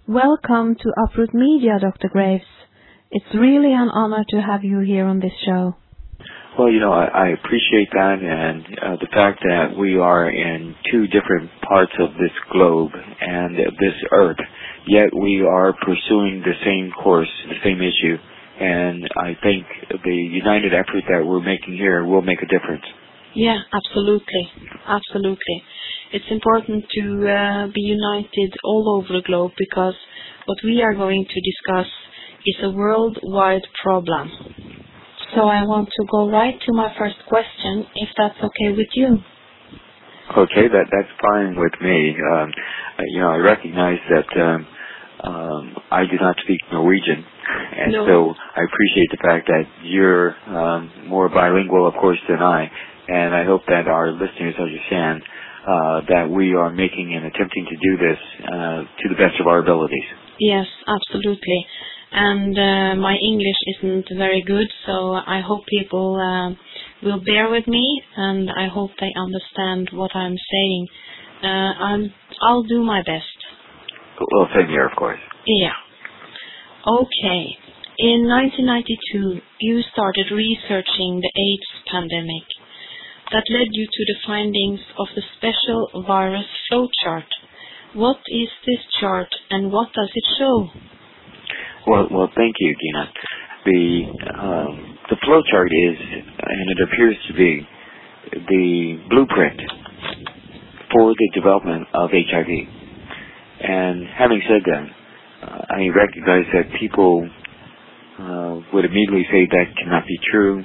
Welcome to Uproot Media, Dr. Graves. It's really an honor to have you here on this show. Well, I appreciate that, and the fact that we are in two different parts of this globe and this earth, yet we are pursuing the same course, the same issue, and I think the united effort that we're making here will make a difference. Yeah, absolutely. Absolutely. It's important to be united all over the globe because what we are going to discuss is a worldwide problem. So I want to go right to my first question, if that's okay with you. Okay, that's fine with me. I recognize that I do not speak Norwegian, and so I appreciate the fact that you're more bilingual, of course, than I, and I hope that our listeners understand that we are making and attempting to do this to the best of our abilities. Yes, absolutely. And my English isn't very good, so I hope people will bear with me, and I hope they understand what I'm saying. I'll do my best. Well, same here, of course. Yeah. Okay. In 1992, you started researching the AIDS pandemic. That led you to the findings of the special virus flowchart. What is this chart, and what does it show? Well, thank you, Gina. The flowchart is, and it appears to be, the blueprint for the development of HIV. And having said that, I recognize that people would immediately say that cannot be true.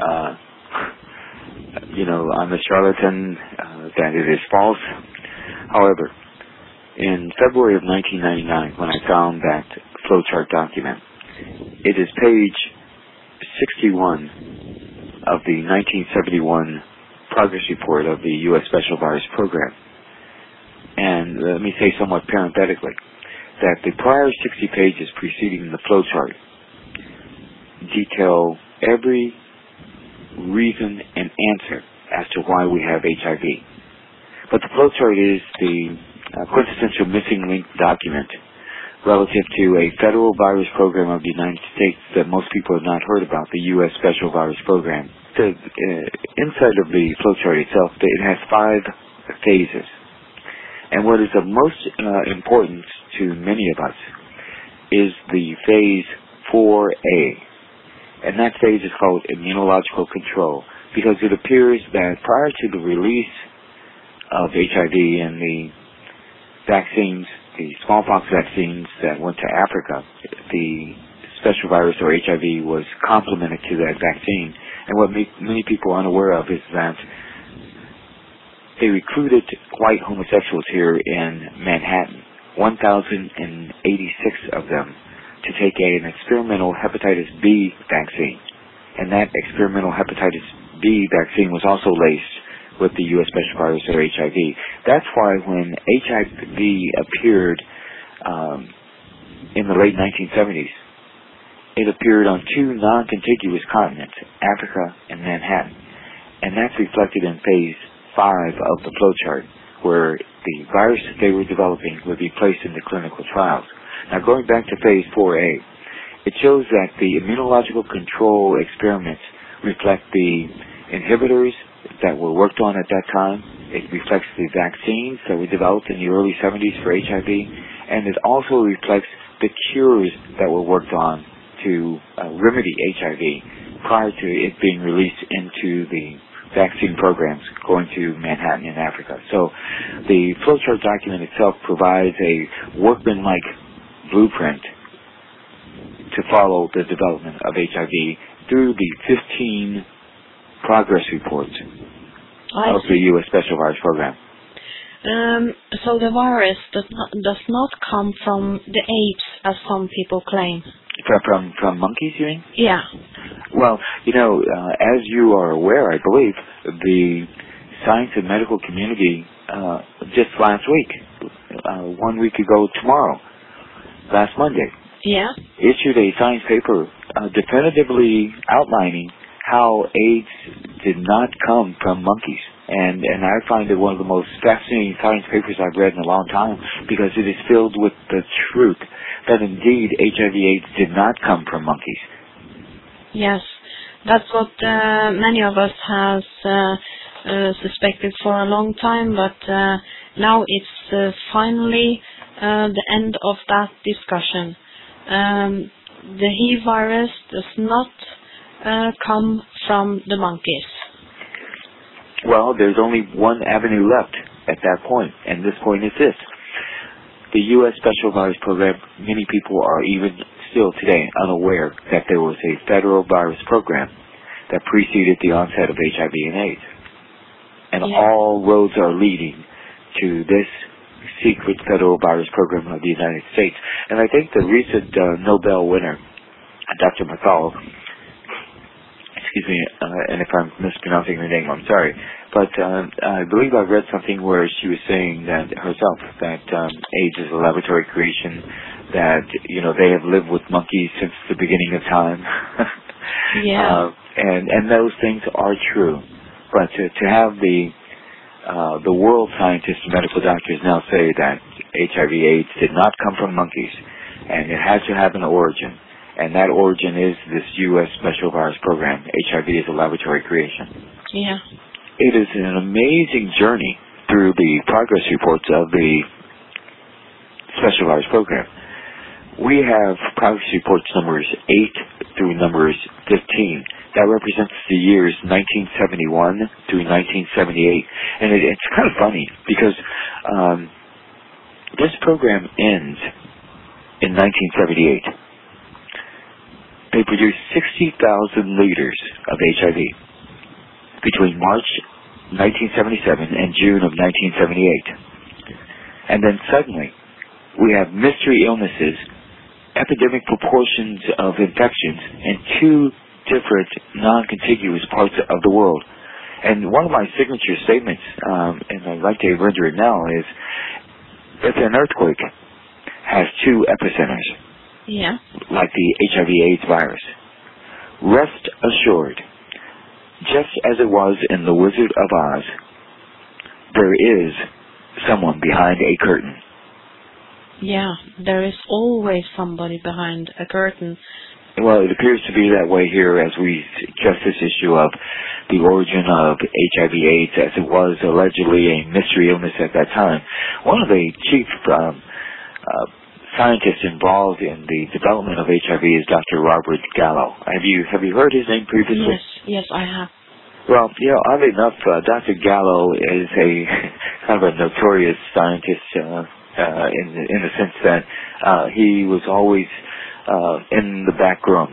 I'm a charlatan, that it is false. However, in February of 1999, when I found that flowchart document, it is page 61 of the 1971 progress report of the U.S. Special Virus Program. And let me say somewhat parenthetically that the prior 60 pages preceding the flowchart detail every reason and answer as to why we have HIV. But the flowchart is the quintessential missing link document relative to a federal virus program of the United States that most people have not heard about, the U.S. Special Virus Program. The inside of the flowchart itself, it has 5 phases. And what is of most importance to many of us is the phase 4A. And that phase is called immunological control, because it appears that prior to the release of HIV and the vaccines, the smallpox vaccines that went to Africa, the special virus or HIV was complemented to that vaccine. And what many people are unaware of is that they recruited white homosexuals here in Manhattan, 1,086 of them, to take an experimental hepatitis B vaccine. And that experimental hepatitis B vaccine was also laced with the U.S. special virus or HIV. That's why when HIV appeared in the late 1970s, it appeared on 2 non-contiguous continents, Africa and Manhattan. And that's reflected in phase 5 of the flowchart, where the virus that they were developing would be placed into clinical trials. Now, going back to phase 4A, it shows that the immunological control experiments reflect the inhibitors that were worked on at that time. It reflects the vaccines that were developed in the early 70s for HIV, and it also reflects the cures that were worked on to remedy HIV prior to it being released into the vaccine programs going to Manhattan in Africa. So the flowchart document itself provides a workmanlike blueprint to follow the development of HIV through the 15 progress reports of the U.S. Special Virus Program. So the virus does not come from the apes, as some people claim. From monkeys, you mean? Yeah. Well, as you are aware, I believe, the science and medical community just last week, 1 week ago tomorrow, last Monday, issued a science paper definitively outlining how AIDS did not come from monkeys. And I find it one of the most fascinating science papers I've read in a long time, because it is filled with the truth that indeed HIV/AIDS did not come from monkeys. Yes, that's what many of us has suspected for a long time, but now it's finally the end of that discussion. The HIV virus does not come from the monkeys. Well, there's only one avenue left at that point, and this point is this. The U.S. Special Virus Program, many people are even still today unaware that there was a federal virus program that preceded the onset of HIV and AIDS. And all roads are leading to this secret federal virus program of the United States. And I think the recent Nobel winner, Dr. McCall, excuse me, and if I'm mispronouncing her name, I'm sorry, but I believe I read something where she was saying that herself, that AIDS is a laboratory creation, that, you know, they have lived with monkeys since the beginning of time. And those things are true. But to have the world scientists and medical doctors now say that HIV/AIDS did not come from monkeys, and it has to have an origin, and that origin is this U.S. Special Virus Program. HIV is a laboratory creation. Yeah. It is an amazing journey through the progress reports of the Special Virus Program. We have progress reports numbers 8 through numbers 15. That represents the years 1971 through 1978. And it's kind of funny because this program ends in 1978. They produced 60,000 liters of HIV between March 1977 and June of 1978. And then suddenly, we have mystery illnesses, epidemic proportions of infections in 2 different non-contiguous parts of the world. And one of my signature statements, and I'd like to render it now, is if an earthquake has 2 epicenters, like the HIV/AIDS virus, rest assured, just as it was in The Wizard of Oz, there is someone behind a curtain. Yeah, there is always somebody behind a curtain. Well, it appears to be that way here as we discuss this issue of the origin of HIV/AIDS, as it was allegedly a mystery illness at that time. One of the chief scientists involved in the development of HIV is Dr. Robert Gallo. Have you heard his name previously? Yes, I have. Well, you know, oddly enough, Dr. Gallo is a kind of a notorious scientist in the sense that he was always in the back room,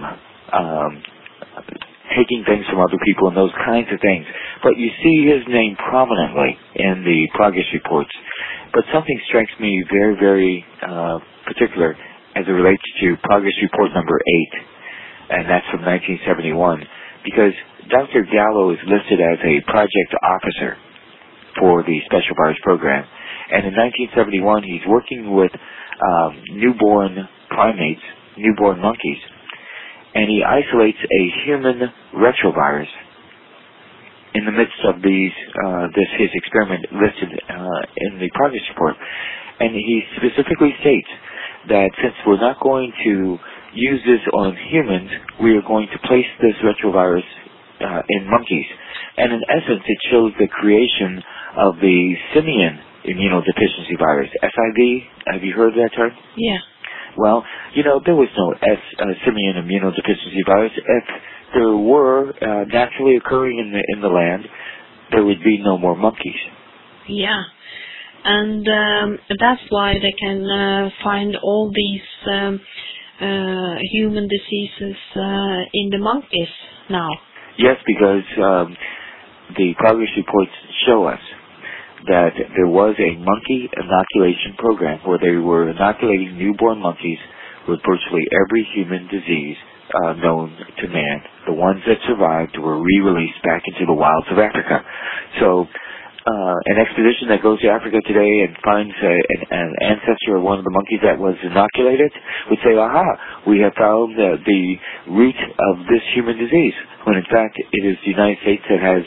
taking things from other people and those kinds of things. But you see his name prominently in the progress reports. But something strikes me very, very particular as it relates to progress report number 8, and that's from 1971, because Dr. Gallo is listed as a project officer for the Special Virus Program. And in 1971, he's working with newborn primates, newborn monkeys, and he isolates a human retrovirus in the midst of his experiment listed in the progress report. And he specifically states that since we're not going to use this on humans, we are going to place this retrovirus in monkeys. And in essence, it shows the creation of the simian immunodeficiency virus, SIV. Have you heard that term? Yeah. Well, you know, there was no simian immunodeficiency virus. If there were naturally occurring in the land, there would be no more monkeys. Yeah. And that's why they can find all these human diseases in the monkeys now. Yes, because the progress reports show us that there was a monkey inoculation program where they were inoculating newborn monkeys with virtually every human disease known to man. The ones that survived were re-released back into the wilds of Africa. So an expedition that goes to Africa today and finds an ancestor of one of the monkeys that was inoculated would say, aha, we have found the root of this human disease, when in fact it is the United States that has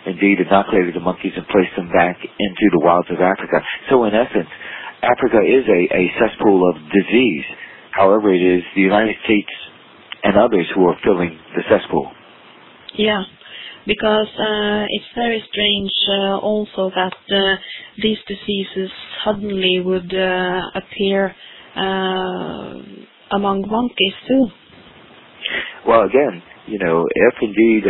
indeed inoculated the monkeys and placed them back into the wilds of Africa. So in essence, Africa is a cesspool of disease. However, it is the United States and others who are filling the cesspool. Yeah, because it's very strange also that these diseases suddenly would appear among monkeys too. Well, again, if indeed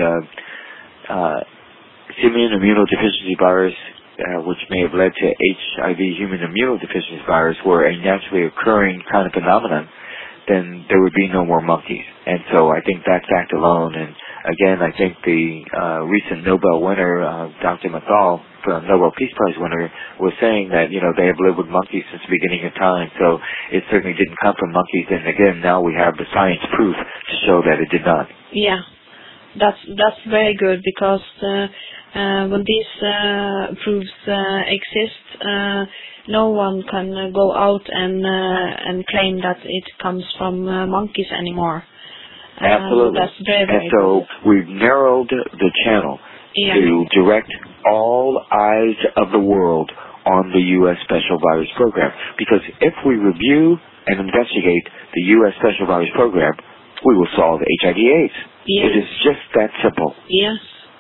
simian immunodeficiency virus, which may have led to HIV human immunodeficiency virus, were a naturally occurring kind of phenomenon, then there would be no more monkeys. And so I think that fact alone, and again, I think the recent Nobel winner, Dr. Mathal, Nobel Peace Prize winner, was saying that, they have lived with monkeys since the beginning of time, so it certainly didn't come from monkeys, and again, now we have the science proof to show that it did not. Yeah, that's very good, because when these proofs exist, no one can go out and claim that it comes from monkeys anymore. Absolutely. That's very, very and so good. We've narrowed the channel to direct all eyes of the world on the U.S. Special Virus Program. Because if we review and investigate the U.S. Special Virus Program, we will solve HIV/AIDS. Yes. It is just that simple. Yes.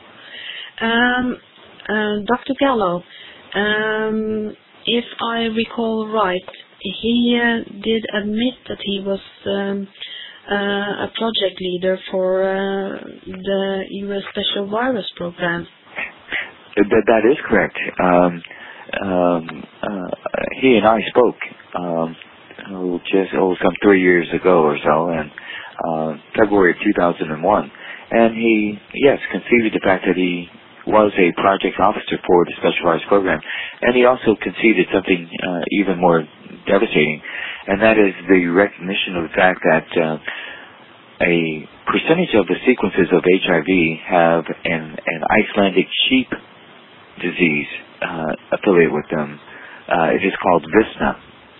Dr. Gallo, if I recall right, he did admit that he was a project leader for the U.S. Special Virus Program. That is correct. He and I spoke some 3 years ago or so, and February of 2001, and he, conceded the fact that he was a project officer for the Special Virus Program, and he also conceded something even more devastating, and that is the recognition of the fact that a percentage of the sequences of HIV have an Icelandic sheep disease affiliated with them. It is called VISNA,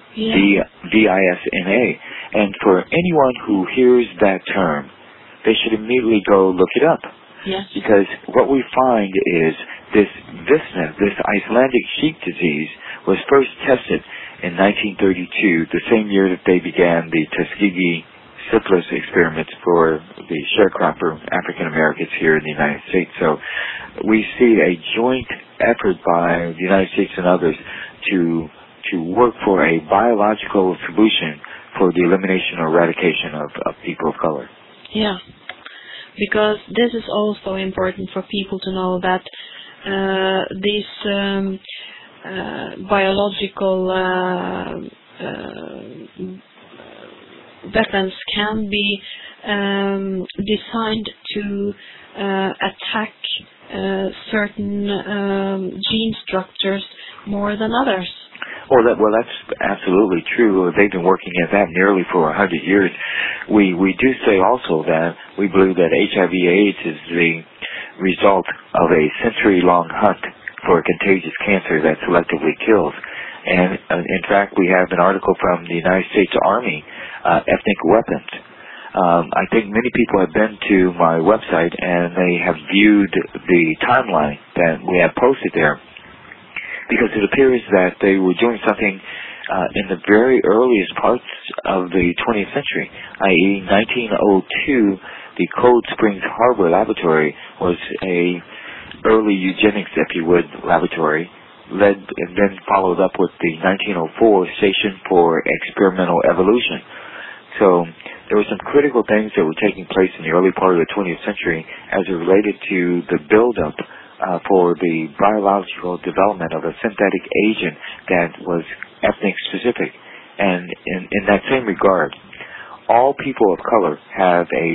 VISNA. And for anyone who hears that term, they should immediately go look it up. Yes. Because what we find is this VISNA, this Icelandic sheep disease, was first tested in 1932, the same year that they began the Tuskegee syphilis experiments for the sharecropper African Americans here in the United States. So we see a joint effort by the United States and others to work for a biological solution for the elimination or eradication of people of color. Yeah, because this is also important for people to know that these biological weapons can be designed to attack certain gene structures more than others. Well, that's absolutely true. They've been working at that nearly for 100 years. We do say also that we believe that HIV/AIDS is the result of a century-long hunt for a contagious cancer that selectively kills. And in fact, we have an article from the United States Army, Ethnic Weapons. I think many people have been to my website and they have viewed the timeline that we have posted there, because it appears that they were doing something in the very earliest parts of the 20th century, i.e. 1902, the Cold Springs Harbor Laboratory was a early eugenics, if you would, laboratory, led and then followed up with the 1904 Station for Experimental Evolution. So there were some critical things that were taking place in the early part of the 20th century as it related to the buildup for the biological development of a synthetic agent that was ethnic specific. And in that same regard, all people of color have a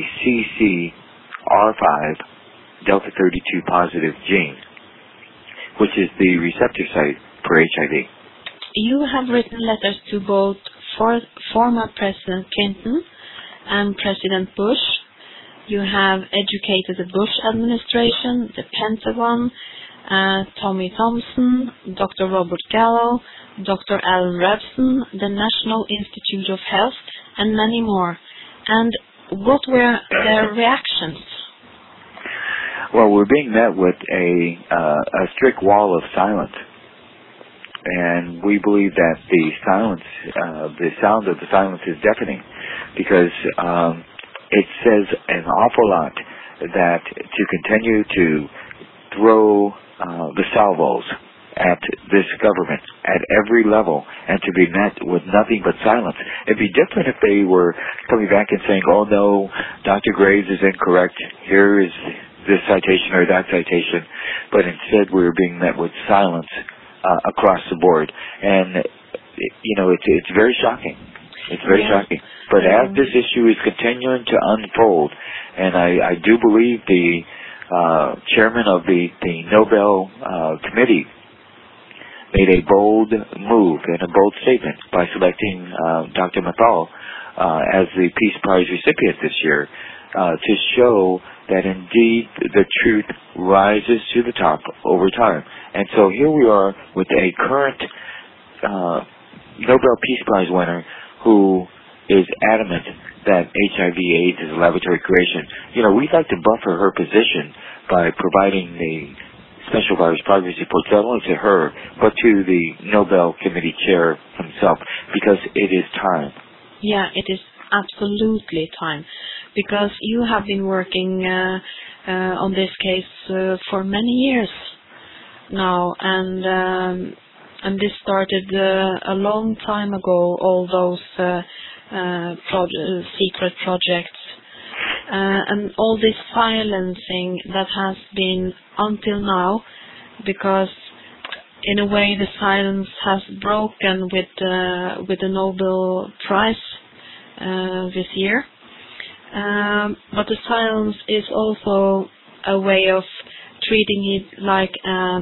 CCR5 Delta 32 positive gene, which is the receptor site for HIV. You have written letters to both former President Clinton and President Bush. You have educated the Bush administration, the Pentagon, Tommy Thompson, Dr. Robert Gallo, Dr. Alan Revson, the National Institute of Health, and many more. And what were their reactions? Well, we're being met with a strict wall of silence. And we believe that the silence, the sound of the silence is deafening because it says an awful lot that to continue to throw the salvos at this government at every level and to be met with nothing but silence. It'd be different if they were coming back and saying, oh no, Dr. Graves is incorrect, here is this citation or that citation, but instead we were being met with silence across the board. And, you know, it's very shocking. It's very shocking. But as this issue is continuing to unfold, and I do believe the chairman of the Nobel Committee made a bold move and a bold statement by selecting Dr. Mathal as the Peace Prize recipient this year to show that indeed the truth rises to the top over time. And so here we are with a current Nobel Peace Prize winner who is adamant that HIV/AIDS is a laboratory creation. You know, we'd like to buffer her position by providing the Special Virus Progress Report not only to her, but to the Nobel Committee chair himself, because it is time. Yeah, it is absolutely time, because you have been working on this case for many years now, and this started a long time ago, all those secret projects, and all this silencing that has been until now, because in a way the silence has broken with the Nobel Prize this year. But the silence is also a way of treating it like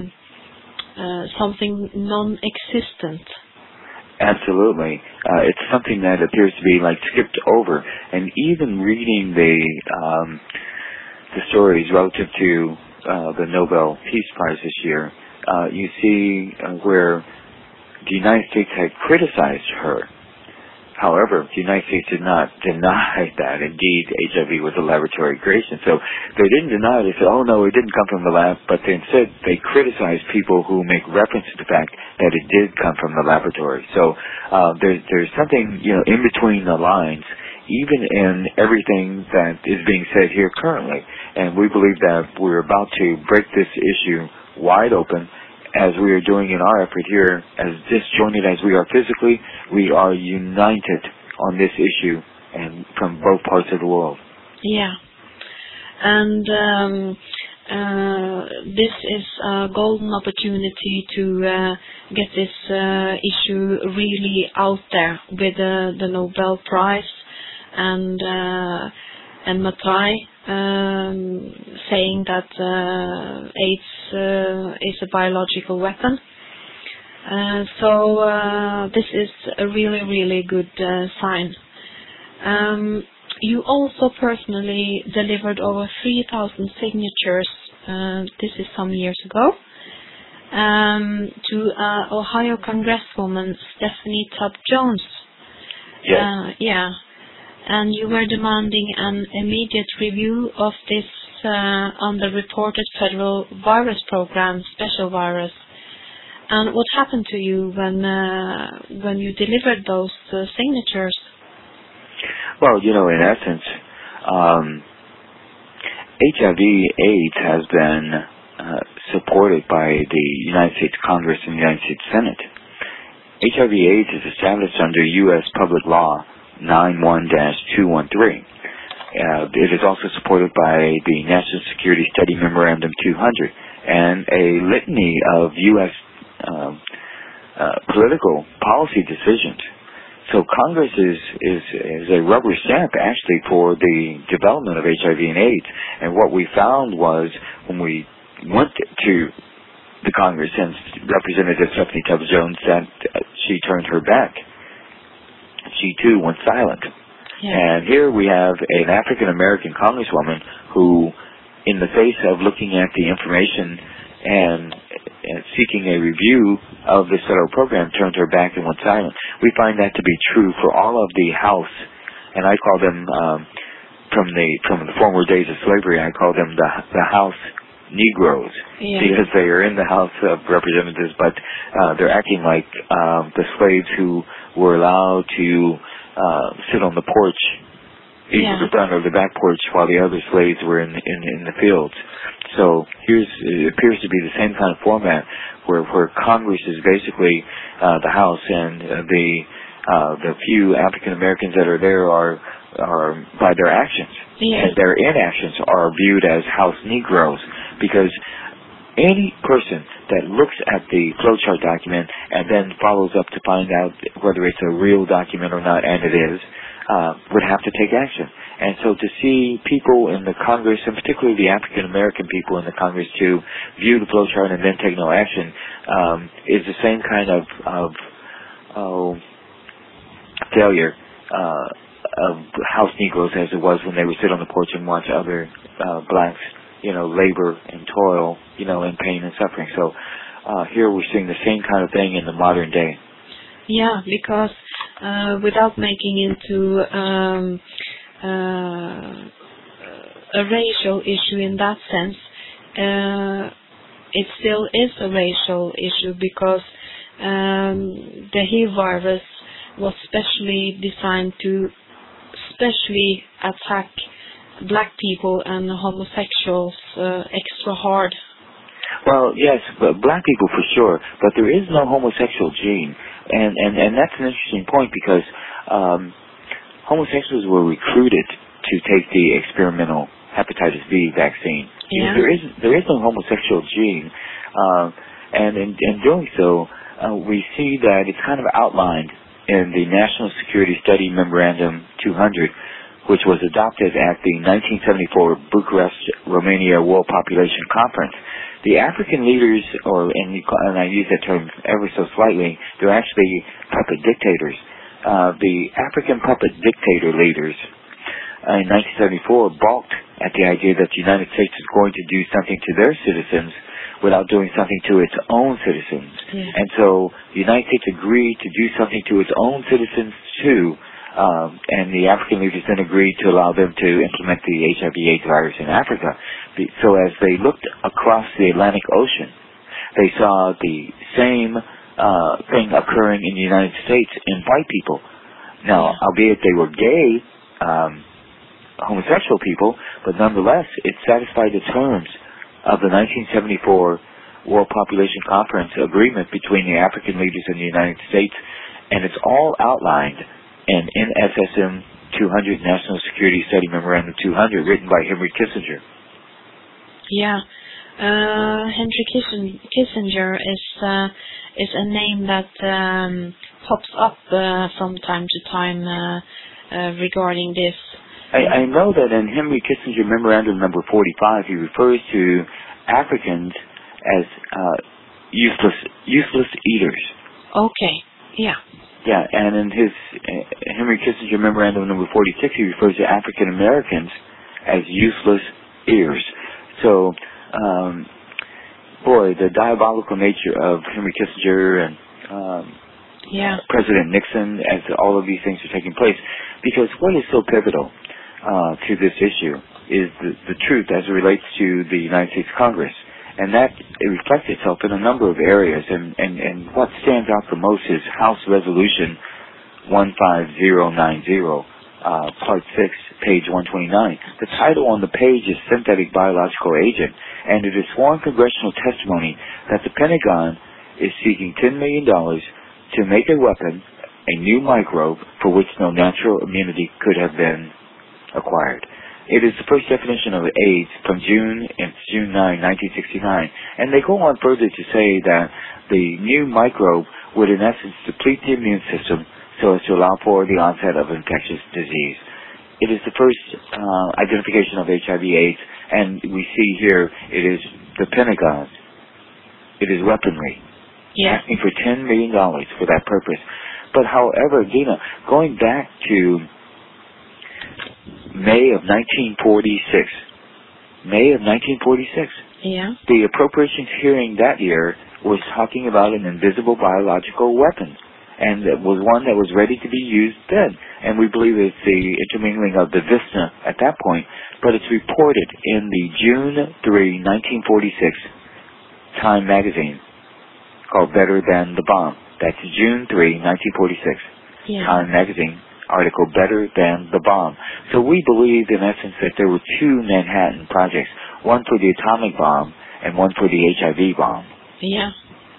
something non-existent. Absolutely. It's something that appears to be like skipped over. And even reading the stories relative to the Nobel Peace Prize this year, you see where the United States had criticized her. However, the United States did not deny that indeed HIV was a laboratory creation. So they didn't deny it. They said, oh no, it didn't come from the lab, but instead they criticized people who make reference to the fact that it did come from the laboratory. So there's something, you know, in between the lines, even in everything that is being said here currently. And we believe that we're about to break this issue wide open, as we are doing in our effort here, as disjointed as we are physically, we are united on this issue, and from both parts of the world. Yeah, and this is a golden opportunity to get this issue really out there with the Nobel Prize and Mathai saying that AIDS is a biological weapon. So this is a really, really good sign. You also personally delivered over 3,000 signatures, this is some years ago, to Ohio Congresswoman Stephanie Tubb Jones. Yes. Yeah. And you were demanding an immediate review of this underreported federal virus program, Special Virus. And what happened to you when you delivered those signatures? Well, you know, in essence, HIV/AIDS has been supported by the United States Congress and the United States Senate. HIV/AIDS is established under U.S. Public Law 91-213. It is also supported by the National Security Study Memorandum 200 and a litany of U.S. Political policy decisions. So Congress is a rubber stamp actually for the development of HIV and AIDS. And what we found was when we went to the Congress and Representative Stephanie Tubb Jones said she turned her back. She too went silent. Yeah. And here we have an African-American congresswoman who, in the face of looking at the information and seeking a review of this federal program, turned her back and went silent. We find that to be true for all of the House, and I call them from the former days of slavery, I call them the House Negroes, because they are in the House of Representatives, but they're acting like the slaves who were allowed to sit on the porch, either the front or the back porch, while the other slaves were in the fields. So it appears to be the same kind of format, where Congress is basically the House, and the few African Americans that are there are by their actions, and their inactions are viewed as House Negroes, because any person that looks at the flowchart document and then follows up to find out whether it's a real document or not, and it is, would have to take action. And so to see people in the Congress, and particularly the African American people in the Congress, to view the flowchart and then take no action, is the same kind of failure of House Negroes as it was when they would sit on the porch and watch other blacks, labor and toil, in pain and suffering. So here we're seeing the same kind of thing in the modern day. Yeah, because without making into a racial issue in that sense, it still is a racial issue, because the HIV virus was specially designed to specially attack black people and homosexuals extra hard. Well, yes, but black people for sure, but there is no homosexual gene, and that's an interesting point, because homosexuals were recruited to take the experimental hepatitis B vaccine. Yeah. There is no homosexual gene, and in doing so, we see that it's kind of outlined in the National Security Study Memorandum 200, which was adopted at the 1974 Bucharest, Romania World Population Conference. The African leaders, and I use that term ever so slightly, they're actually puppet dictators. The African puppet dictator leaders in 1974 balked at the idea that the United States is going to do something to their citizens without doing something to its own citizens. Yeah. And so the United States agreed to do something to its own citizens too, and the African leaders then agreed to allow them to implement the HIV/AIDS virus in Africa. So as they looked across the Atlantic Ocean, they saw the same thing occurring in the United States in white people. Now, albeit they were gay, homosexual people, but nonetheless, it satisfied the terms of the 1974 World Population Conference agreement between the African leaders and the United States, and it's all outlined in NSSM 200, National Security Study Memorandum 200, written by Henry Kissinger. Yeah, Henry Kissinger is a name that pops up from time to time regarding this. I know that in Henry Kissinger Memorandum number 45, he refers to Africans as useless eaters. Okay, yeah. Yeah, and in his Henry Kissinger Memorandum number 46, he refers to African Americans as useless ears. So, the diabolical nature of Henry Kissinger and President Nixon, as all of these things are taking place, because what is so pivotal to this issue is the truth as it relates to the United States Congress. And that it reflects itself in a number of areas. And what stands out the most is House Resolution 15090, Part 6, page 129. The title on the page is Synthetic Biological Agent, and it is sworn congressional testimony that the Pentagon is seeking $10 million to make a weapon, a new microbe, for which no natural immunity could have been acquired. It is the first definition of AIDS from June 9, 1969. And they go on further to say that the new microbe would in essence deplete the immune system so as to allow for the onset of infectious disease. It is the first identification of HIV/AIDS, and we see here it is the Pentagon. It is weaponry. Yeah. Asking for $10 million for that purpose. But however, Dina, going back to May of 1946. Yeah. The appropriations hearing that year was talking about an invisible biological weapon, and it was one that was ready to be used then. and we believe it's the intermingling of the Vista at that point, but it's reported in the June 3, 1946 Time magazine called Better Than the Bomb. That's June 3, 1946 Time magazine article, Better Than the Bomb. So we believe, in essence, that there were two Manhattan projects, one for the atomic bomb and one for the HIV bomb. Yeah.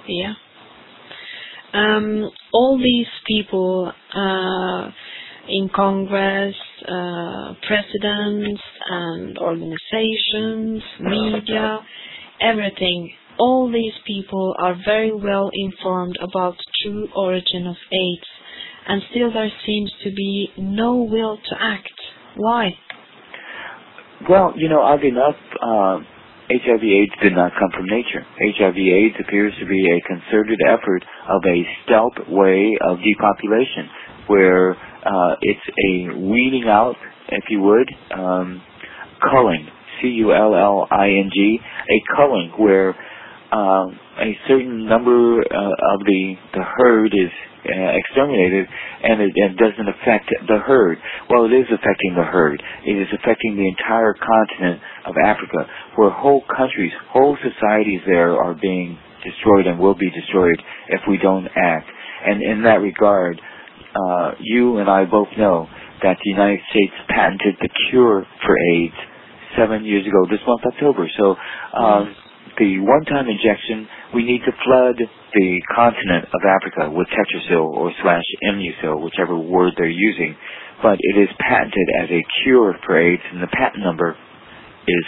All these people in Congress, presidents and organizations, media, everything, all these people are very well informed about the true origin of AIDS, and still there seems to be no will to act. Why? Well, odd enough, HIV/AIDS did not come from nature. HIV/AIDS appears to be a concerted effort of a stealth way of depopulation, where it's a weeding out, if you would, culling, C-U-L-L-I-N-G, a culling where a certain number of the herd is exterminated, and it doesn't affect the herd. Well, it is affecting the herd. It is affecting the entire continent of Africa, where whole countries, whole societies there are being destroyed and will be destroyed if we don't act. And in that regard, you and I both know that the United States patented the cure for AIDS 7 years ago, this month, October. So the one-time injection, we need to flood the continent of Africa with Tetrasil or /Immucil, whichever word they're using. But it is patented as a cure for AIDS, and the patent number is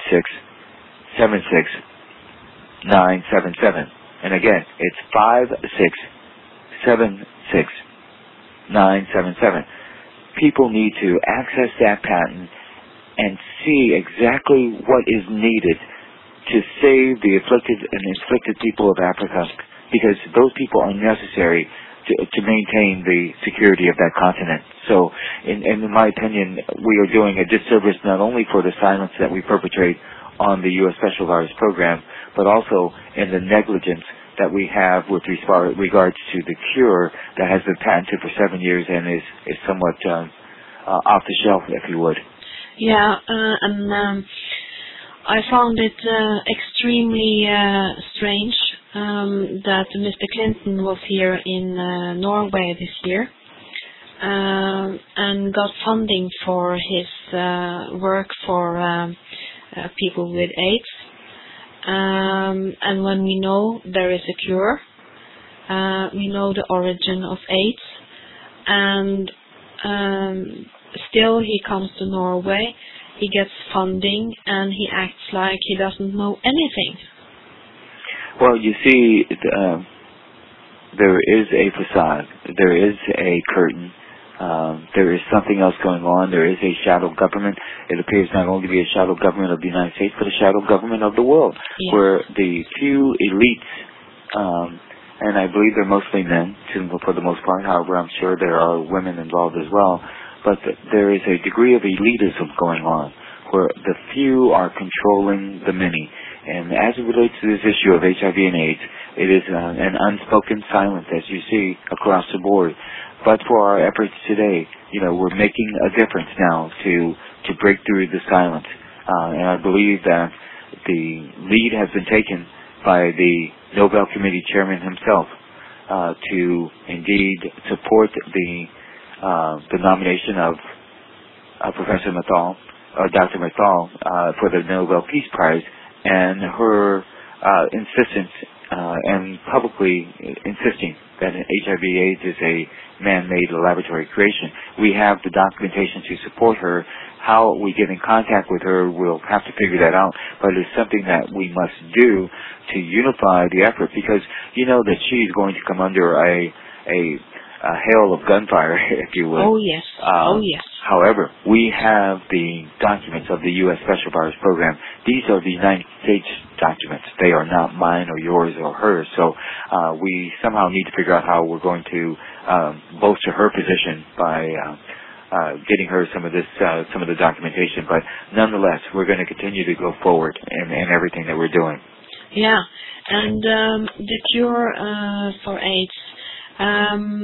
5676977. And again, it's 5676977. People need to access that patent and see exactly what is needed to save the afflicted and inflicted people of Africa, because those people are necessary to maintain the security of that continent. So, in my opinion, we are doing a disservice not only for the silence that we perpetrate on the U.S. Special Virus Program, but also in the negligence that we have with regards to the cure that has been patented for 7 years and is somewhat off the shelf, if you would. Yeah, and I found it extremely strange that Mr. Clinton was here in Norway this year and got funding for his work for people with AIDS. And when we know there is a cure, we know the origin of AIDS, and still he comes to Norway, he gets funding, and he acts like he doesn't know anything. Well, you see, there is a facade, there is a curtain, there is something else going on, there is a shadow government. It appears not only to be a shadow government of the United States, but a shadow government of the world, where the few elites, and I believe they're mostly men, for the most part, however, I'm sure there are women involved as well, but there is a degree of elitism going on, where the few are controlling the many. And as it relates to this issue of HIV and AIDS, it is an unspoken silence, as you see, across the board. But for our efforts today, we're making a difference now to break through the silence. And I believe that the lead has been taken by the Nobel Committee chairman himself to indeed support the nomination of Professor Mathal, or Dr. Mathal, for the Nobel Peace Prize, and her insistence and publicly insisting that HIV/AIDS is a man-made laboratory creation. We have the documentation to support her. How we get in contact with her, we'll have to figure that out, but it's something that we must do to unify the effort, because you know that she's going to come under a hail of gunfire, if you will. Oh, yes. Yes. However, we have the documents of the U.S. Special Virus Program. These are the United States documents. They are not mine or yours or hers. So we somehow need to figure out how we're going to bolster her position by getting her some of the documentation. But nonetheless, we're going to continue to go forward in everything that we're doing. Yeah, and the cure for AIDS.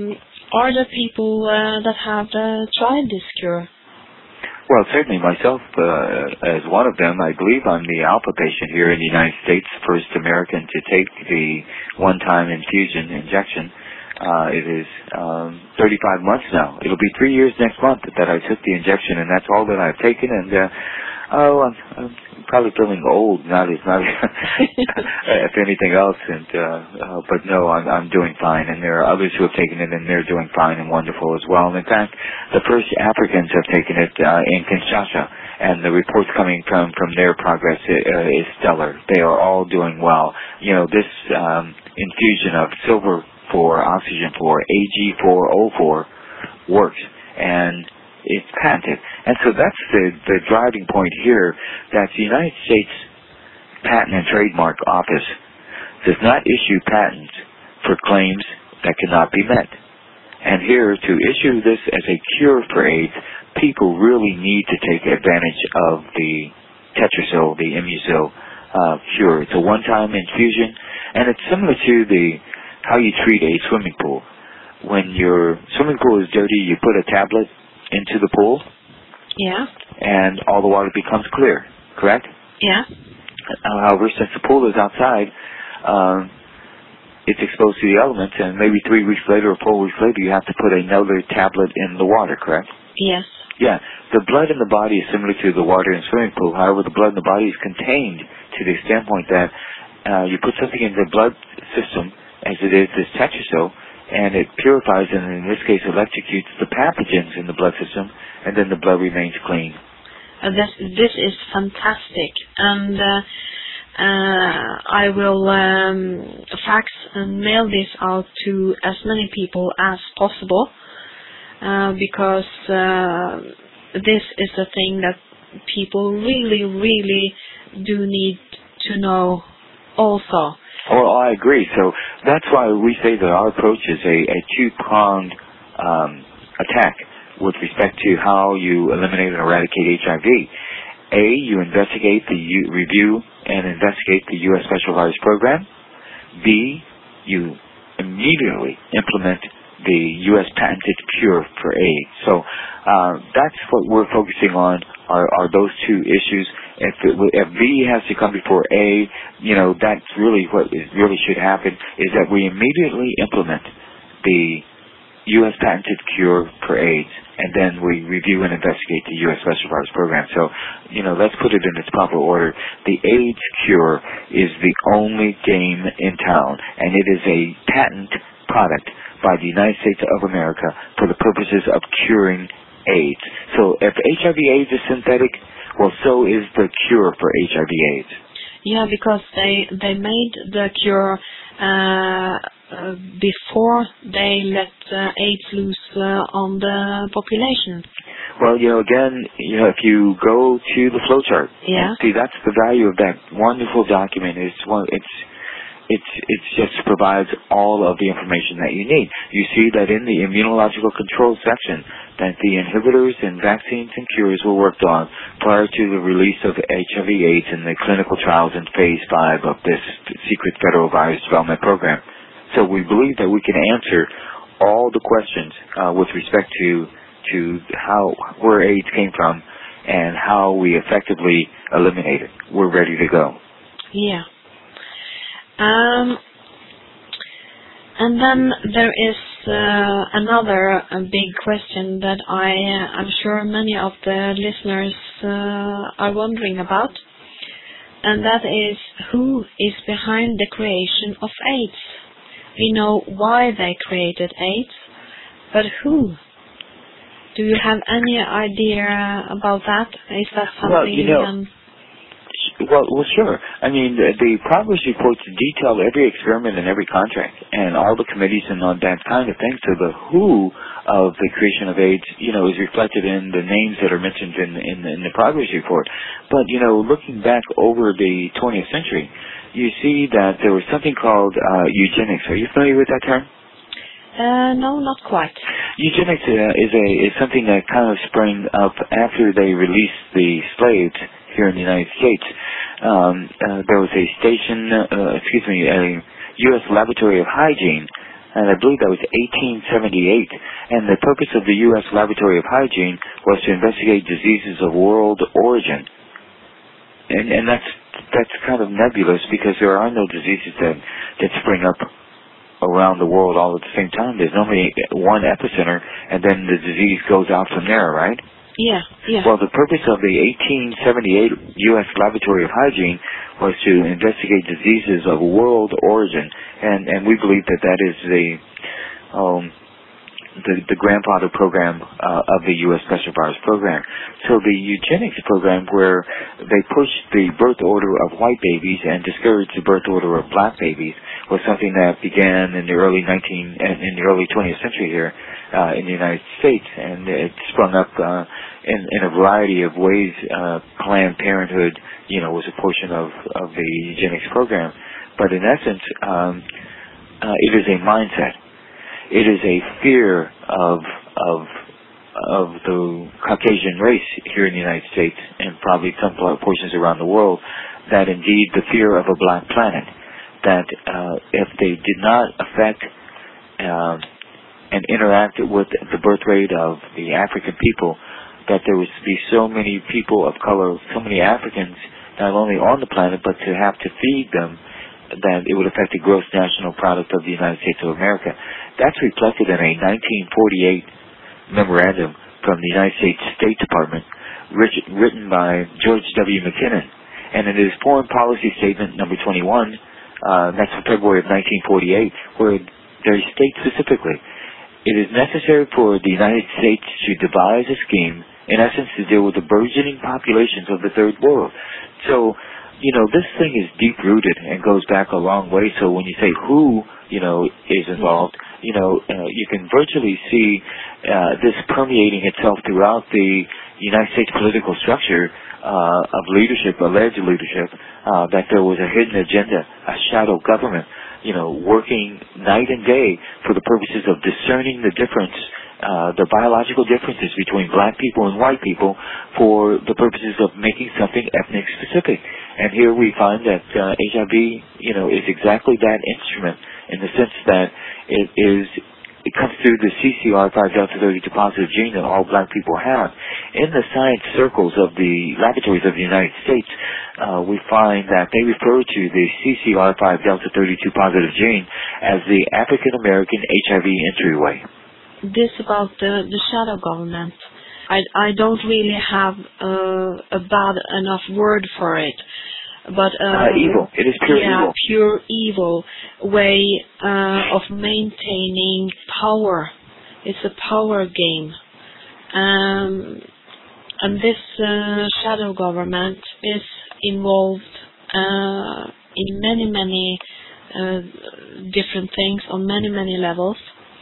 are there people that have tried this cure? Well, certainly myself, as one of them, I believe I'm the alpha patient here in the United States, first American to take the one-time infusion injection. It is 35 months now. It'll be 3 years next month that I took the injection, and that's all that I've taken. And I'm probably feeling old, not if anything else. And but no, I'm doing fine. And there are others who have taken it, and they're doing fine and wonderful as well. And in fact, the first Africans have taken it in Kinshasa, and the reports coming from their progress is stellar. They are all doing well. You know, this infusion of silver for oxygen for AG404 works, and it's patented. And so that's the driving point here, that the United States Patent and Trademark Office does not issue patents for claims that cannot be met. And here, to issue this as a cure for AIDS, people really need to take advantage of the Tetrasil, the Immusil cure. It's a one-time infusion, and it's similar to how you treat a swimming pool. When your swimming pool is dirty, you put a tablet into the pool. Yeah. And all the water becomes clear, correct? Yeah. However, since the pool is outside, it's exposed to the elements, and maybe 3 weeks later or 4 weeks later, you have to put another tablet in the water, correct? Yes. Yeah. The blood in the body is similar to the water in a swimming pool. However, the blood in the body is contained to the standpoint that you put something in the blood system, as it is this Tetrasil, and it purifies and in this case electrocutes the pathogens in the blood system, and then the blood remains clean. This is fantastic, and I will fax and mail this out to as many people as possible, because this is a thing that people really, really do need to know also. Well, I agree. So that's why we say that our approach is a two-pronged attack with respect to how you eliminate and eradicate HIV. A, you investigate review and investigate the U.S. Special Virus Program. B, you immediately implement the U.S. patented cure for AIDS. So that's what we're focusing on, are those two issues. If B has to come before A, you know, that's really what really should happen, is that we immediately implement the U.S. patented cure for AIDS, and then we review and investigate the U.S. Special Virus Program. So, you know, let's put it in its proper order. The AIDS cure is the only game in town, and it is a patent product by the United States of America for the purposes of curing AIDS. So if HIV/AIDS is synthetic, well, so is the cure for HIV/AIDS. Yeah, because they made the cure before they let AIDS loose on the population. Well, you know, again, you know, if you go to the flowchart, yeah, see, that's the value of that wonderful document. It just provides all of the information that you need. You see that in the immunological control section that the inhibitors and vaccines and cures were worked on prior to the release of HIV/AIDS in the clinical trials in Phase 5 of this secret federal virus development program. So we believe that we can answer all the questions with respect to where AIDS came from and how we effectively eliminate it. We're ready to go. Yeah. And then there is another big question that I'm sure many of the listeners are wondering about, and that is, who is behind the creation of AIDS? We know why they created AIDS, but who? Do you have any idea about that? Is that something? Well, you know, well, sure. I mean, the progress reports detail every experiment and every contract and all the committees and all that kind of thing. So the who of the creation of AIDS, you know, is reflected in the names that are mentioned in the progress report. But, you know, looking back over the 20th century, you see that there was something called eugenics. Are you familiar with that term? No, not quite. Eugenics is something that kind of sprang up after they released the slaves here in the United States. There was a U.S. Laboratory of Hygiene and I believe that was 1878. And the purpose of the U.S. Laboratory of Hygiene was to investigate diseases of world origin. And that's kind of nebulous because there are no diseases that spring up around the world all at the same time. There's normally one epicenter, and then the disease goes out from there, right? Yeah. Well, the purpose of the 1878 U.S. Laboratory of Hygiene was to investigate diseases of world origin, and we believe that is the grandfather program of the U.S. Special Powers program. So the eugenics program, where they pushed the birth order of white babies and discouraged the birth order of black babies, was something that began in the early 20th century here in the United States, and it sprung up in a variety of ways. Planned Parenthood, was a portion of the eugenics program, but in essence, it is a mindset. It is a fear of the Caucasian race here in the United States and probably some portions around the world, that indeed the fear of a black planet, that if they did not affect and interact with the birth rate of the African people, that there would be so many people of color, so many Africans, not only on the planet, but to have to feed them, that it would affect the gross national product of the United States of America. That's reflected in a 1948 memorandum from the United States State Department, written by George W. McKinnon. And in his Foreign Policy Statement number 21, that's from February of 1948, where they state specifically, it is necessary for the United States to devise a scheme, in essence, to deal with the burgeoning populations of the Third World. So, this thing is deep-rooted and goes back a long way. So when you say who, is involved, you can virtually see this permeating itself throughout the United States political structure of leadership, alleged leadership, that there was a hidden agenda, a shadow government, working night and day for the purposes of discerning the difference, the biological differences between black people and white people for the purposes of making something ethnic specific. And here we find that HIV, is exactly that instrument, in the sense that it comes through the CCR5 delta 32 positive gene that all black people have. In the science circles of the laboratories of the United States, we find that they refer to the CCR5 delta 32 positive gene as the African American HIV entryway. This about the shadow government, I don't really have a bad enough word for it, but evil. It is pure evil. Pure evil way of maintaining power. It's a power game, and this shadow government is involved in many different things on many levels.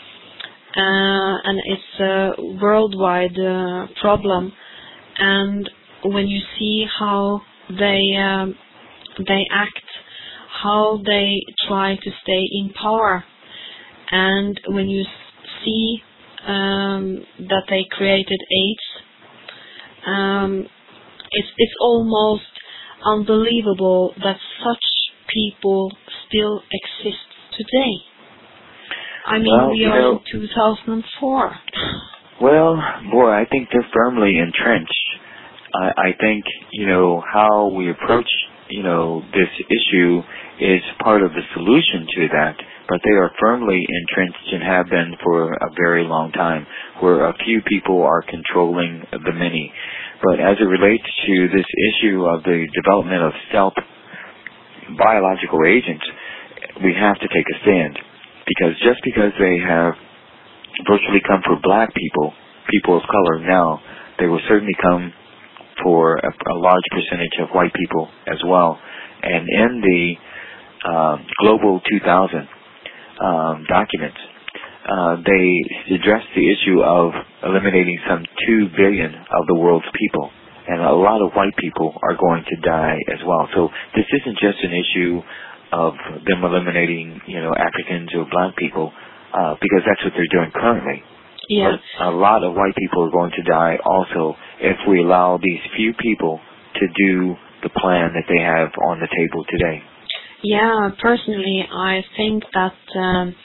And it's a worldwide problem. And when you see how they act, how they try to stay in power, and when you see that they created AIDS, it's almost unbelievable that such people still exist today. I mean, we are in 2004. Well, boy, I think they're firmly entrenched. I think, how we approach, this issue is part of the solution to that, but they are firmly entrenched and have been for a very long time, where a few people are controlling the many. But as it relates to this issue of the development of stealth biological agents, we have to take a stand. Because just because they have virtually come for black people, people of color now, they will certainly come for a large percentage of white people as well. And in the Global 2000 documents, they address the issue of eliminating some 2 billion of the world's people. And a lot of white people are going to die as well. So this isn't just an issue of them eliminating, Africans or black people, because that's what they're doing currently. Yeah. But a lot of white people are going to die also if we allow these few people to do the plan that they have on the table today. Yeah, personally, I think that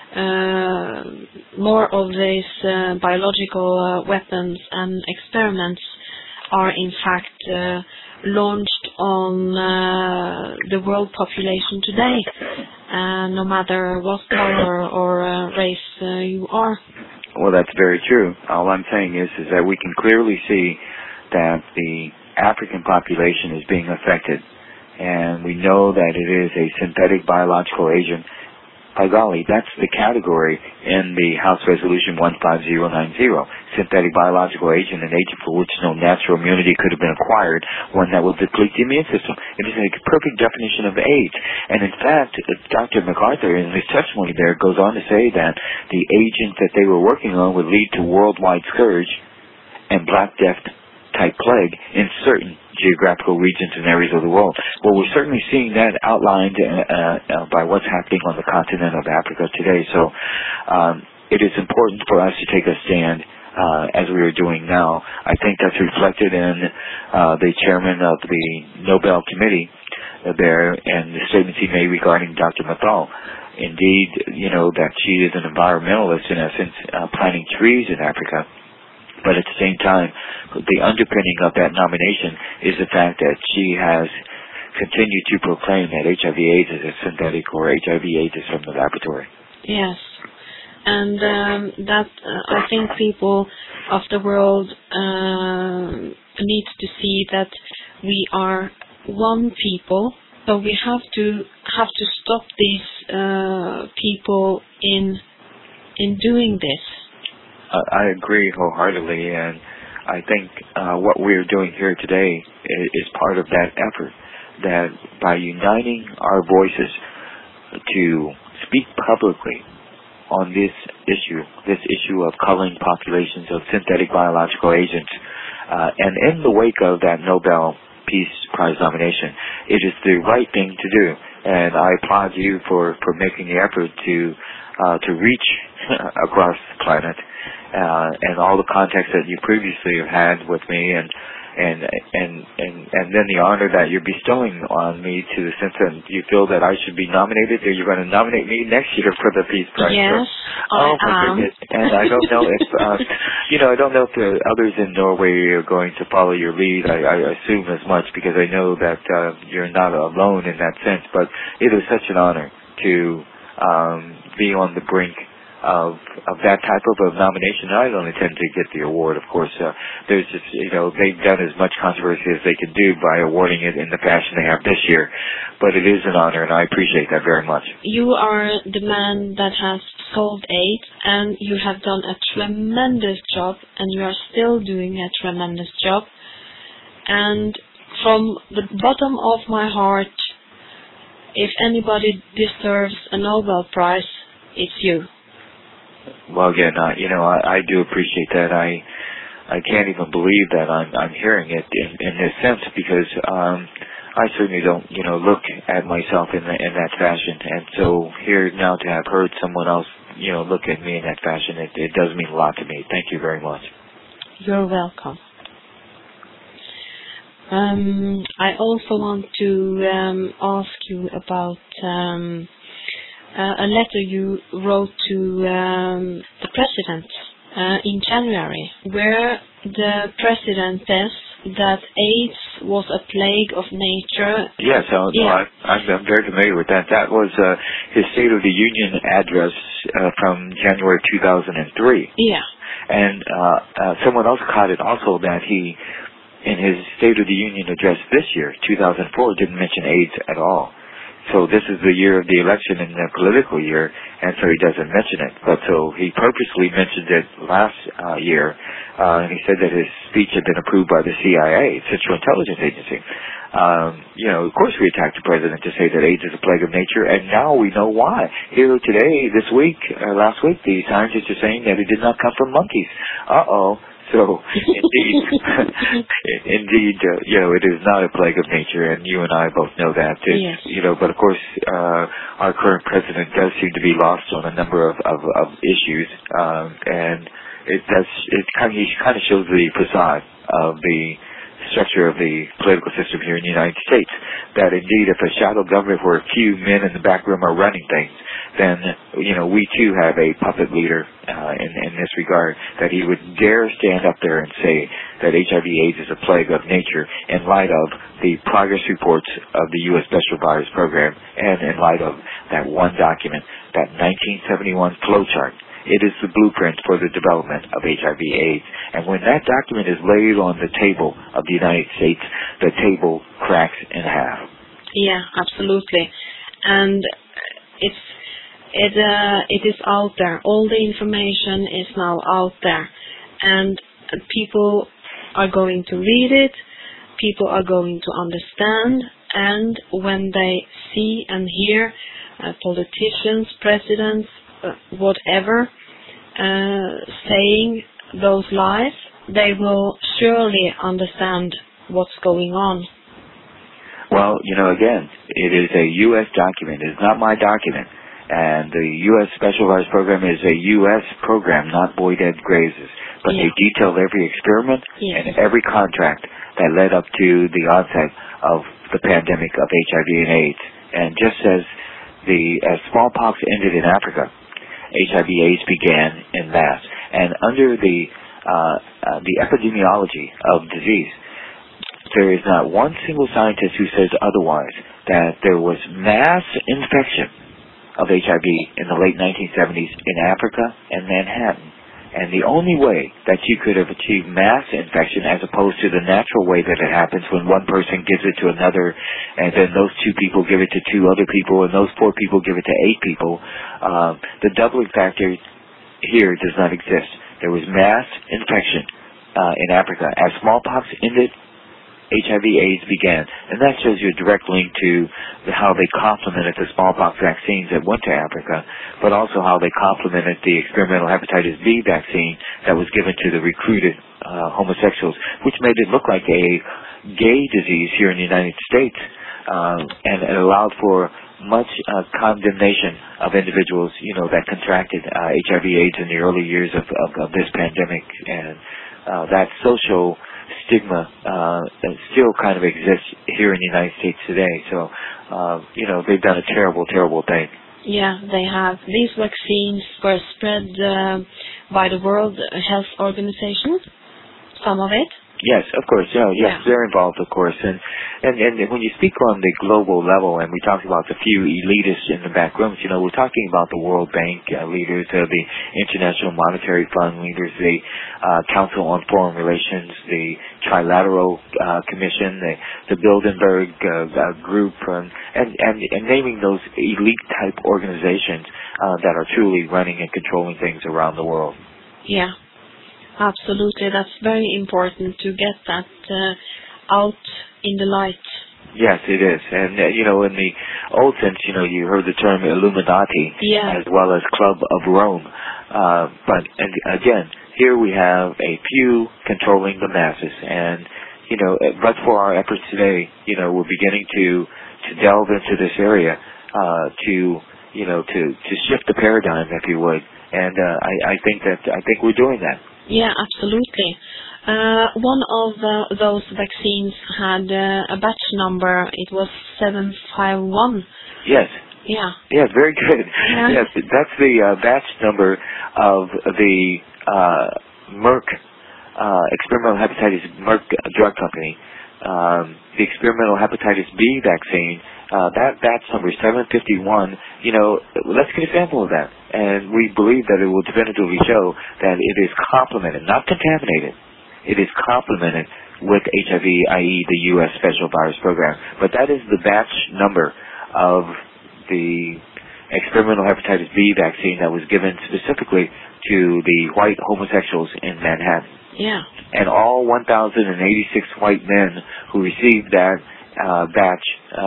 more of these biological weapons and experiments are in fact launched on the world population today, no matter what color or race you are. Well, that's very true. All I'm saying is that we can clearly see that the African population is being affected, and we know that it is a synthetic biological agent. By golly, that's the category in the House Resolution 15090, synthetic biological agent, an agent for which no natural immunity could have been acquired, one that will deplete the immune system. It is a perfect definition of AIDS. And in fact, Dr. MacArthur, in his testimony there, goes on to say that the agent that they were working on would lead to worldwide scourge and Black Death type plague in certain geographical regions and areas of the world. Well, we're certainly seeing that outlined by what's happening on the continent of Africa today. So it is important for us to take a stand as we are doing now. I think that's reflected in the chairman of the Nobel Committee there and the statements he made regarding Dr. Mathal. Indeed, you know, that she is an environmentalist in essence, planting trees in Africa. But at the same time, the underpinning of that nomination is the fact that she has continued to proclaim that HIV/AIDS is a synthetic or HIV/AIDS is from the laboratory. Yes, and that I think people of the world need to see that we are one people, so we have to stop these people in doing this. I agree wholeheartedly, and I think what we're doing here today is part of that effort, that by uniting our voices to speak publicly on this issue of culling populations of synthetic biological agents, and in the wake of that Nobel Peace Prize nomination, it is the right thing to do. And I applaud you for making the effort to reach across the planet, and all the contacts that you previously have had with me, and then the honor that you're bestowing on me, to the sense that you feel that I should be nominated, or you're going to nominate me next year for the Peace Prize. Yes, oh my goodness! And I don't know if I don't know if the others in Norway are going to follow your lead. I assume as much, because I know that you're not alone in that sense. But it is such an honor to be on the brink of that type of a nomination. I don't intend to get the award, of course. There's just, they've done as much controversy as they can do by awarding it in the fashion they have this year. But it is an honor, and I appreciate that very much. You are the man that has solved AIDS, and you have done a tremendous job, and you are still doing a tremendous job. And from the bottom of my heart, if anybody deserves a Nobel Prize, it's you. Well, again, I do appreciate that. I can't even believe that I'm hearing it in this sense, because I certainly don't, look at myself in that fashion. And so here now to have heard someone else, look at me in that fashion, it does mean a lot to me. Thank you very much. You're welcome. I also want to ask you about a letter you wrote to the president in January, where the president says that AIDS was a plague of nature. Yes, I'm very familiar with that. That was his State of the Union address from January 2003. Yeah. And someone else caught it also, that he, in his State of the Union address this year, 2004, didn't mention AIDS at all. So this is the year of the election and the political year, and so he doesn't mention it. But so he purposely mentioned it last year, and he said that his speech had been approved by the CIA, Central Intelligence Agency. Of course we attacked the president to say that AIDS is a plague of nature, and now we know why. Here today, this week, last week, the scientists are saying that it did not come from monkeys. So, indeed, it is not a plague of nature, and you and I both know that. Yes. But of course, our current president does seem to be lost on a number of issues, and he kind of shows the facade of the structure of the political system here in the United States. That indeed, if a shadow government where a few men in the back room are running things, then, we too have a puppet leader in this regard, that he would dare stand up there and say that HIV/AIDS is a plague of nature in light of the progress reports of the U.S. Special Virus Program and in light of that one document, that 1971 flowchart. It is the blueprint for the development of HIV/AIDS. And when that document is laid on the table of the United States, the table cracks in half. Yeah, absolutely. And it is out there. All the information is now out there. And people are going to read it. People are going to understand. And when they see and hear politicians, presidents, whatever, saying those lies, they will surely understand what's going on. Well, again, it is a U.S. document. It's not my document. And the U.S. Special Virus Program is a U.S. program, not Boyd Ed Graves's. But they detailed every experiment and every contract that led up to the onset of the pandemic of HIV and AIDS. And just as as smallpox ended in Africa, HIV/AIDS began in mass. And under the epidemiology of disease, there is not one single scientist who says otherwise, that there was mass infection of HIV in the late 1970s in Africa and Manhattan. And the only way that you could have achieved mass infection as opposed to the natural way that it happens when one person gives it to another and then those two people give it to two other people and those four people give it to eight people, the doubling factor here does not exist. There was mass infection in Africa. As smallpox ended, HIV/AIDS began. And that shows you a direct link to how they complemented the smallpox vaccines that went to Africa, but also how they complemented the experimental hepatitis B vaccine that was given to the recruited homosexuals, which made it look like a gay disease here in the United States, and it allowed for much condemnation of individuals, that contracted HIV/AIDS in the early years of this pandemic. And that social stigma still kind of exists here in the United States today. So, they've done a terrible, terrible thing. Yeah, they have. These vaccines were spread by the World Health Organization, some of it. Yes, of course. Yes, they're involved, of course. And when you speak on the global level, and we talk about the few elitists in the back rooms, we're talking about the World Bank leaders, the International Monetary Fund leaders, the Council on Foreign Relations, the Trilateral Commission, the Bilderberg Group, and naming those elite-type organizations that are truly running and controlling things around the world. Yeah. Absolutely, that's very important to get that out in the light. Yes, it is. And, in the old sense, you heard the term Illuminati as well as Club of Rome. But again, here we have a few controlling the masses. And, but for our efforts today, we're beginning to delve into this area to shift the paradigm, if you would. And I think we're doing that. Yeah, absolutely. One of those vaccines had a batch number. It was 751. Yes. Yeah. Yes, very good. Yeah. Yes, that's the batch number of the Merck experimental hepatitis Merck drug company. The experimental hepatitis B vaccine. That batch number 751. Let's get a sample of that. And we believe that it will definitively show that it is complemented, not contaminated. It is complemented with HIV, i.e. the U.S. Special Virus Program. But that is the batch number of the experimental hepatitis B vaccine that was given specifically to the white homosexuals in Manhattan. Yeah. And all 1,086 white men who received that batch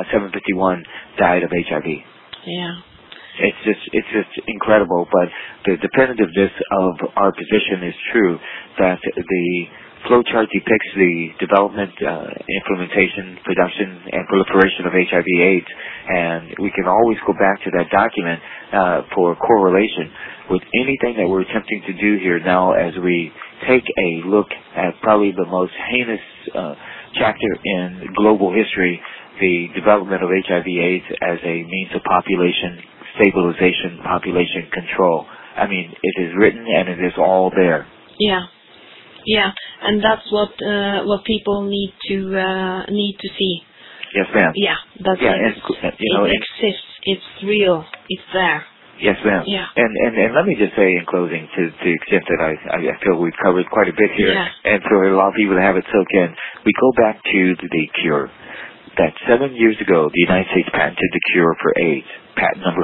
751 died of HIV. Yeah. It's just incredible, but the definitiveness of our position is true, that the flowchart depicts the development, implementation, production, and proliferation of HIV/AIDS, and we can always go back to that document for correlation with anything that we're attempting to do here now as we take a look at probably the most heinous chapter in global history, the development of HIV/AIDS as a means of population stabilization, population control. I mean, it is written and it is all there. Yeah, yeah, and that's what people need to see. Yes, ma'am. Yeah, that's yeah, it. And, you know, it exists. It's real. It's there. Yes, ma'am. Yeah. And let me just say in closing, to the extent that I feel we've covered quite a bit here, Yeah. and for a lot of people to have it soak in, we go back to the cure. That 7 years ago, the United States patented the cure for AIDS, patent number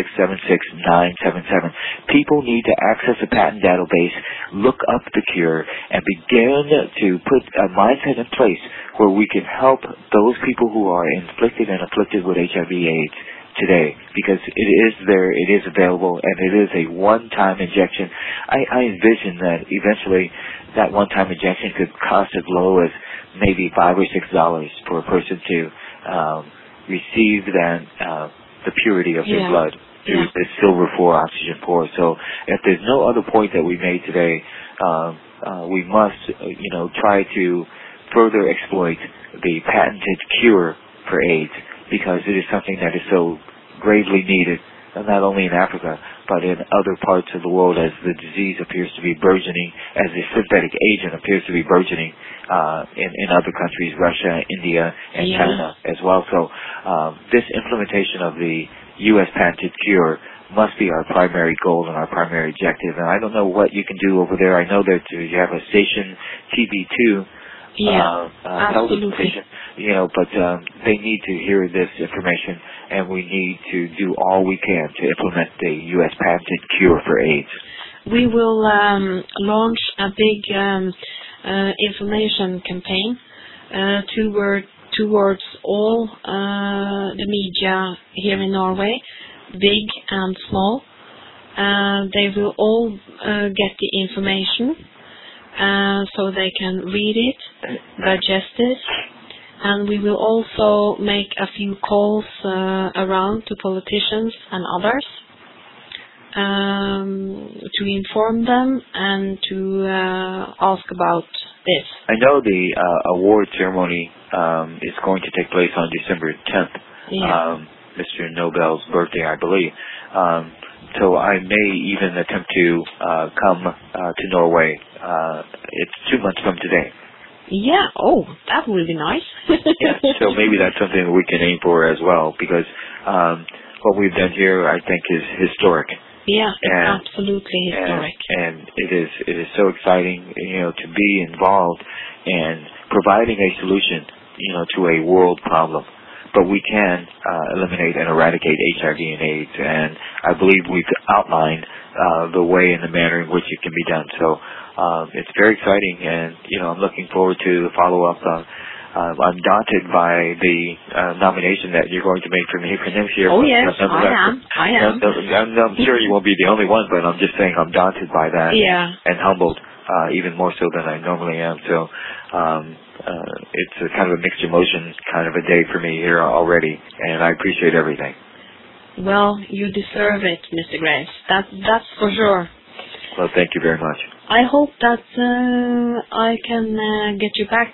5676977. People need to access a patent database, look up the cure, and begin to put a mindset in place where we can help those people who are inflicted and afflicted with HIV/AIDS today, because it is there, it is available, and it is a one-time injection. I envision that eventually that one-time injection could cost as low as maybe $5 or $6 for a person to receive the purity of their blood through the silver 4 oxygen pore. So if there's no other point that we made today, we must try to further exploit the patented cure for AIDS, because it is something that is so gravely needed, not only in Africa, but in other parts of the world, as the disease appears to be burgeoning, as the synthetic agent appears to be burgeoning in other countries, Russia, India, and China as well. So this implementation of the U.S. patented cure must be our primary goal and our primary objective. And I don't know what you can do over there. I know that you have a station, TV2, television station, but they need to hear this information, and we need to do all we can to implement the U.S. patented cure for AIDS. We will launch a big information campaign towards all the media here in Norway, big and small. They will all get the information, so they can read it, digest it, and we will also make a few calls around to politicians and others to inform them and to ask about this. I know the award ceremony is going to take place on December 10th, Mr. Nobel's birthday, I believe. So I may even attempt to come to Norway. It's 2 months from today. Yeah, that would be nice. Yeah, so maybe that's something that we can aim for as well, because what we've done here, I think, is historic. Yeah, it's absolutely historic. And it is so exciting, to be involved in providing a solution, to a world problem. But we can eliminate and eradicate HIV and AIDS, and I believe we've outlined the way and the manner in which it can be done. So it's very exciting, and I'm looking forward to the follow-up. I'm daunted by the nomination that you're going to make for me for next year. Oh yes, I am. I'm sure you won't be the only one, but I'm just saying I'm daunted by that. Yeah. And humbled, even more so than I normally am. So it's a kind of a mixed emotion kind of a day for me here already, and I appreciate everything. Well, you deserve it, Mr. Graves. That's for sure. Well, thank you very much. I hope that I can get you back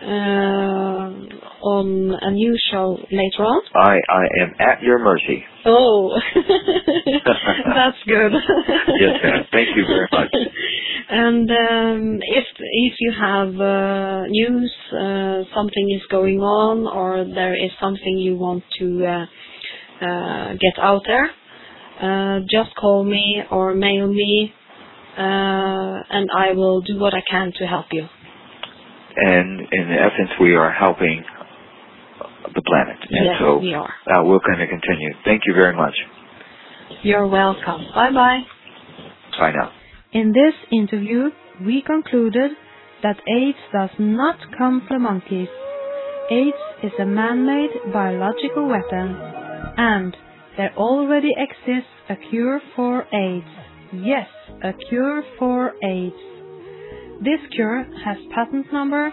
on a new show later on. I am at your mercy. Oh, that's good. Yes, ma'am. Thank you very much. And if you have news, something is going on, or there is something you want to get out there, just call me or mail me, and I will do what I can to help you. And in essence, we are helping the planet. And yes, so we are. We're going to continue. Thank you very much. You're welcome. Bye-bye. Bye now. In this interview, we concluded that AIDS does not come from monkeys. AIDS is a man-made biological weapon, and there already exists a cure for AIDS. Yes, a cure for AIDS. This cure has patent number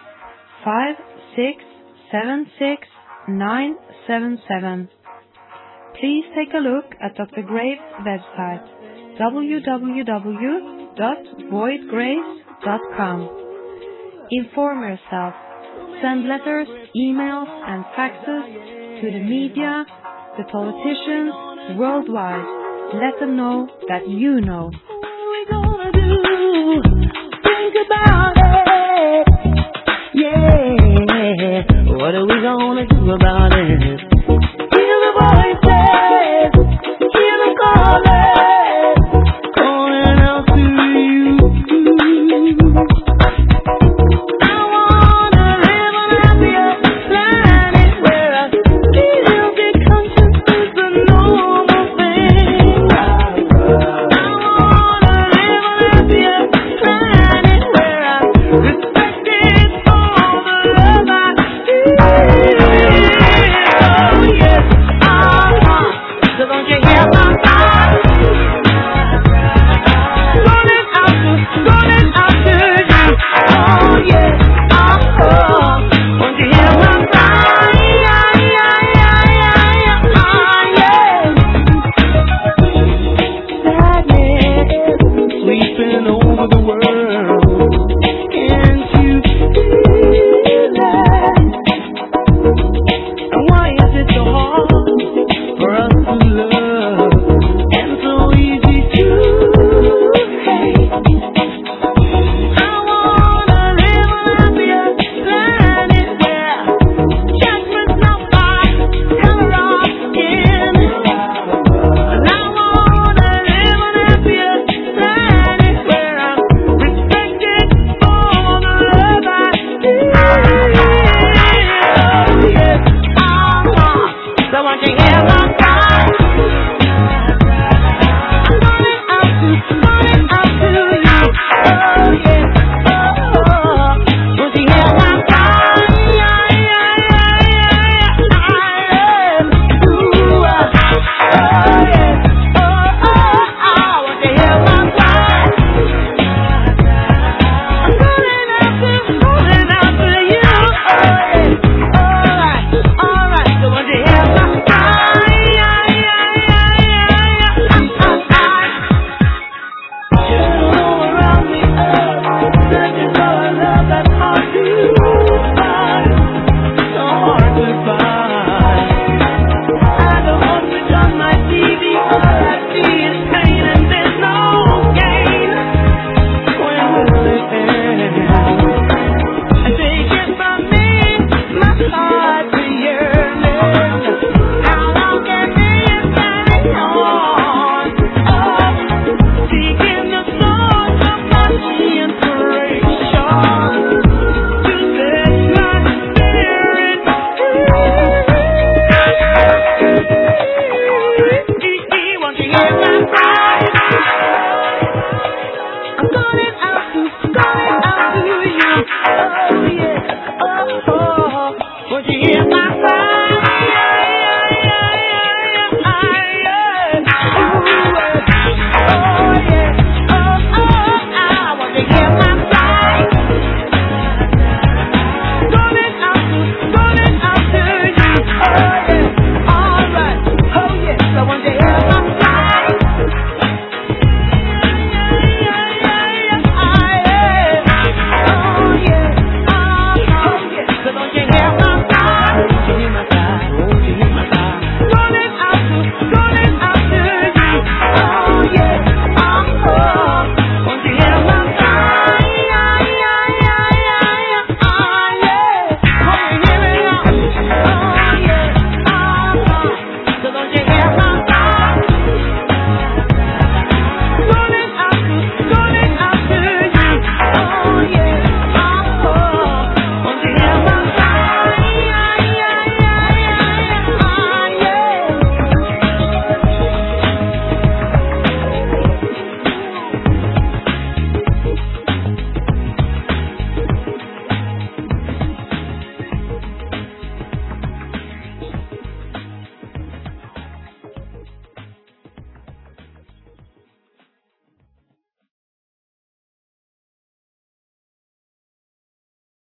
5676977. Please take a look at Dr. Graves' website, www.voidgraves.com. Inform yourself. Send letters, emails, and faxes to the media, the politicians, worldwide. Let them know that you know.